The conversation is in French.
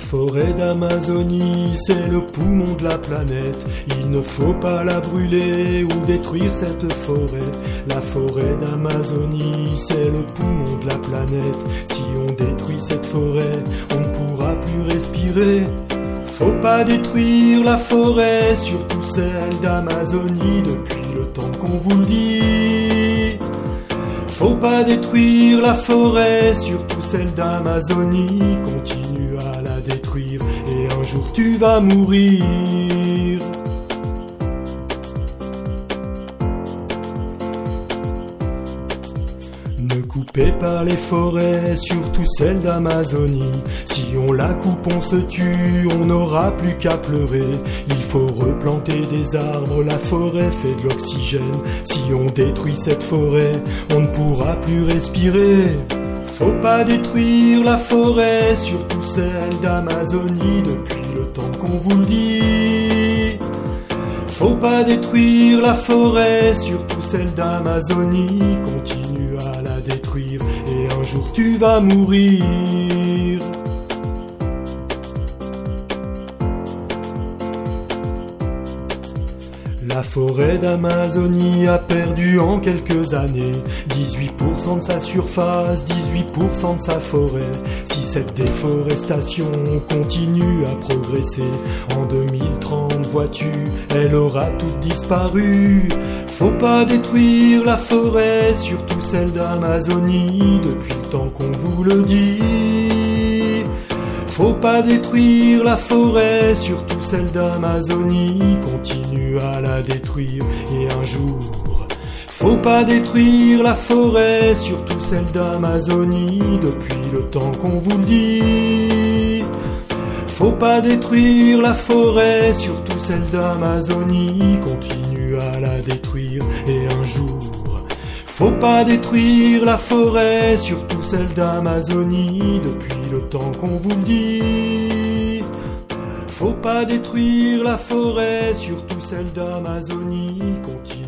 forêt d'Amazonie, c'est le poumon de la planète. Il ne faut pas la brûler ou détruire cette forêt. La forêt d'Amazonie, c'est le poumon de la planète. Si on détruit cette forêt, on ne pourra plus respirer. Faut pas détruire la forêt, surtout celle d'Amazonie, depuis le temps qu'on vous le dit. Faut pas détruire la forêt, surtout celle d'Amazonie, continue à la détruire et un jour tu vas mourir. Ne coupez pas les forêts, surtout celle d'Amazonie. Si on la coupe, on se tue, on n'aura plus qu'à pleurer. Il faut replanter des arbres, la forêt fait de l'oxygène. Si on détruit cette forêt, on ne pourra plus respirer. Faut pas détruire la forêt, surtout celle d'Amazonie, depuis le temps qu'on vous le dit. Faut pas détruire la forêt, surtout celle d'Amazonie, continue à la détruire et un jour tu vas mourir. La forêt d'Amazonie a perdu en quelques années 18% de sa surface, 18% de sa forêt. Si cette déforestation continue à progresser, en 2030, vois-tu, elle aura toute disparu. Faut pas détruire la forêt, surtout celle d'Amazonie, depuis le temps qu'on vous le dit. Faut pas détruire la forêt, surtout celle d'Amazonie, continue à la détruire et un jour. Faut pas détruire la forêt, surtout celle d'Amazonie, depuis le temps qu'on vous le dit. Faut pas détruire la forêt, surtout celle d'Amazonie, continue à la détruire et un jour. Faut pas détruire la forêt, surtout celle d'Amazonie, depuis le temps qu'on vous le dit. Faut pas détruire la forêt, surtout celle d'Amazonie, continue